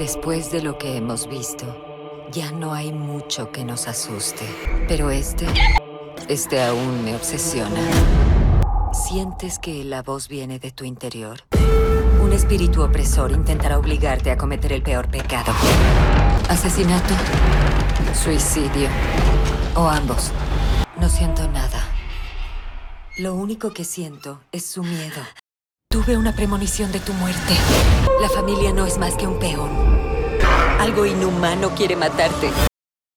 Después de lo que hemos visto, ya no hay mucho que nos asuste. Pero este aún me obsesiona. ¿Sientes que la voz viene de tu interior? Un espíritu opresor intentará obligarte a cometer el peor pecado. ¿Asesinato? ¿Suicidio? ¿O ambos? No siento nada. Lo único que siento es su miedo. Tuve una premonición de tu muerte. La familia no es más que un peón. Algo inhumano quiere matarte.